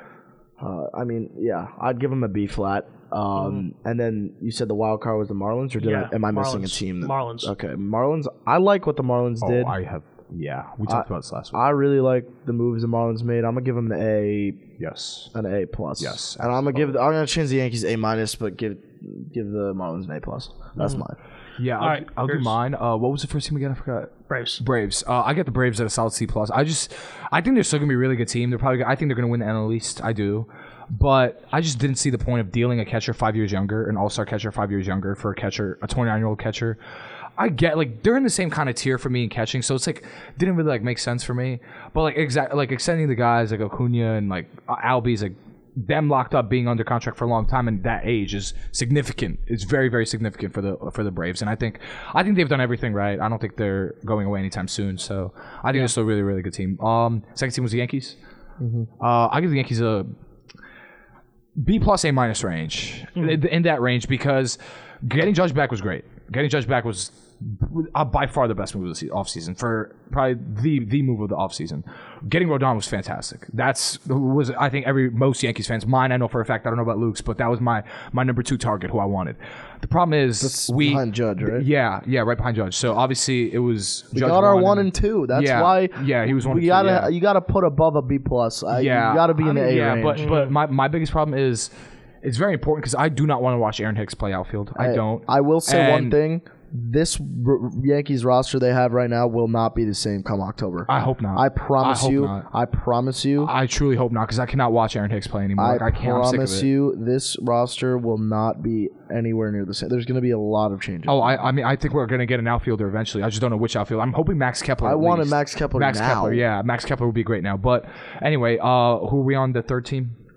I'd give them a B flat. And then you said the wild card was the Marlins, or am I missing a Marlins. team? Marlins. Okay, Marlins. I like what the Marlins did. We talked about this last week. I really like the moves the Marlins made. I'm gonna give them an A plus. Yes, and I'm gonna change the Yankees A minus, but give the Marlins an A plus. That's mine. Yeah, right, I'll do here's- mine. What was the first team again? I forgot. Braves. Braves. I get the Braves at a solid C plus. I think they're still gonna be a really good team. I think they're gonna win the NL East. I do, but I just didn't see the point of dealing a catcher 5 years younger, an all-star catcher 5 years younger for a 29-year-old catcher. I get they're in the same kind of tier for me in catching, so it's didn't really make sense for me. But extending the guys like Acuna and Albies them locked up being under contract for a long time and that age is significant. It's very, very significant for the Braves, and I think they've done everything right. I don't think they're going away anytime soon. So I think they're still a really, really good team. Second team was the Yankees. I give the Yankees a B plus A minus range in that range because getting Judge back was great. Getting Judge back was by far the best move of the offseason, for probably the move of the offseason. Getting Rodon was fantastic. Was I think most Yankees fans, mine I know for a fact, I don't know about Luke's, but that was my number 2 target who I wanted. The problem is That's behind Judge, right? Yeah, right behind Judge. So obviously it was We Judge got our 1 1 and 2. That's why. Yeah, he was 1 We and 2. gotta you gotta put above a B plus. You gotta be in the A range. but my biggest problem is it's very important because I do not want to watch Aaron Hicks play outfield. I don't. I will say one And thing. This Yankees roster they have right now will not be the same come October. I hope not. I promise I hope you. not. I promise you. I truly hope not because I cannot watch Aaron Hicks play anymore. I can't. I'm sick of promise it. you, this roster will not be anywhere near the same. There's going to be a lot of changes. Oh, I mean, I think we're going to get an outfielder eventually. I just don't know which outfielder. I'm hoping Max Kepler. I at wanted least. Max Kepler Max now. Kepler, yeah, Max Kepler would be great now. But anyway, who are we on the third team?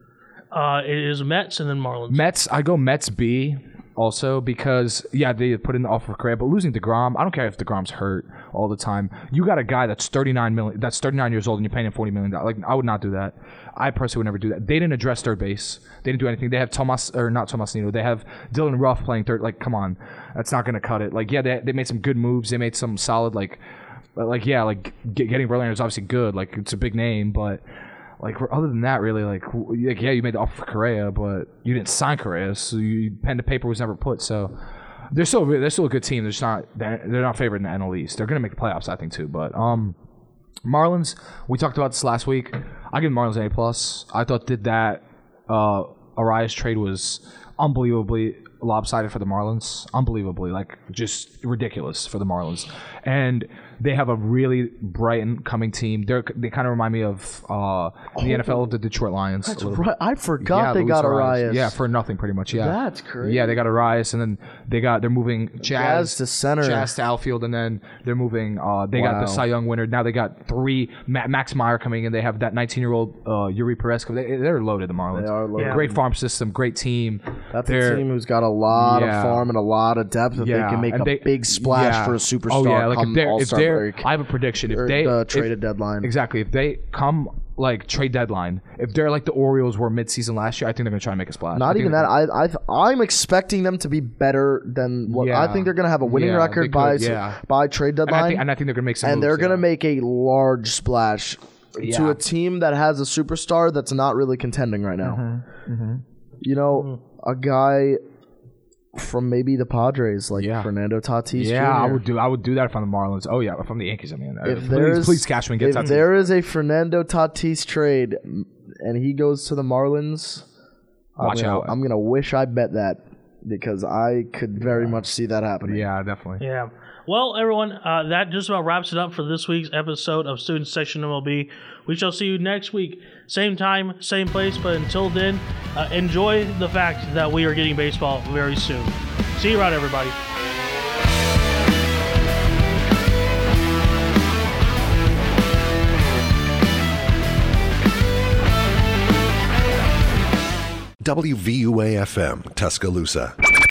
It is Mets and then Marlins. Mets, I go Mets B also because, they put in the offer for Correa, but losing DeGrom, I don't care if DeGrom's hurt all the time. You got a guy that's 39 years old and you're paying him $40 million. Like, I would not do that. I personally would never do that. They didn't address third base. They didn't do anything. They have not Tomasino. They have Dylan Ruff playing third. Like, come on. That's not going to cut it. Like, they made some good moves. They made some solid, getting Verlander is obviously good. Like, it's a big name, but... Like, other than that, really, you made the offer for Correa, but you didn't sign Correa, so pen to paper was never put. So they're still a good team. They're not favored in the NL East. They're gonna make the playoffs, I think, too. But Marlins, we talked about this last week. I give Marlins an A+. I thought that Arias trade was unbelievably lopsided for the Marlins. Unbelievably, just ridiculous for the Marlins. And they have a really bright and coming team. They kind of remind me of the NFL, the Detroit Lions. That's right. I forgot they Luis got Arias. Yeah, for nothing pretty much. Yeah, that's crazy. Yeah, they got Arias, and then they're moving Jazz to center, Jazz to outfield, and then they're moving. They got the Cy Young winner. Now they got 3 Max Meyer coming in. They have that 19-year-old Yuri Perez. They're loaded. The Marlins. They are loaded. Yeah. Great farm system. Great team. That's a team who's got a lot of farm and a lot of depth. That they can make a big splash for a superstar. Oh yeah, if they're I have a prediction. If they traded deadline, exactly. If they come trade deadline, if they're like the Orioles were midseason last year, I think they're gonna try and make a splash. Not even that. I'm expecting them to be better than what I think they're gonna have a winning record by trade deadline. And I think they're gonna make some. And they're gonna make a large splash to a team that has a superstar that's not really contending right now. A guy from maybe the Padres, Fernando Tatis Jr. I would do that from the Marlins. Oh yeah, from the Yankees. I mean, please Cashman gets If there is a Fernando Tatis trade and he goes to the Marlins, watch out. I'm gonna wish I bet that because I could very much see that happening. Yeah, definitely. Yeah. Well, everyone, that just about wraps it up for this week's episode of Student Section MLB. We shall see you next week. Same time, same place, but until then, enjoy the fact that we are getting baseball very soon. See you around, everybody. WVUA-FM, Tuscaloosa.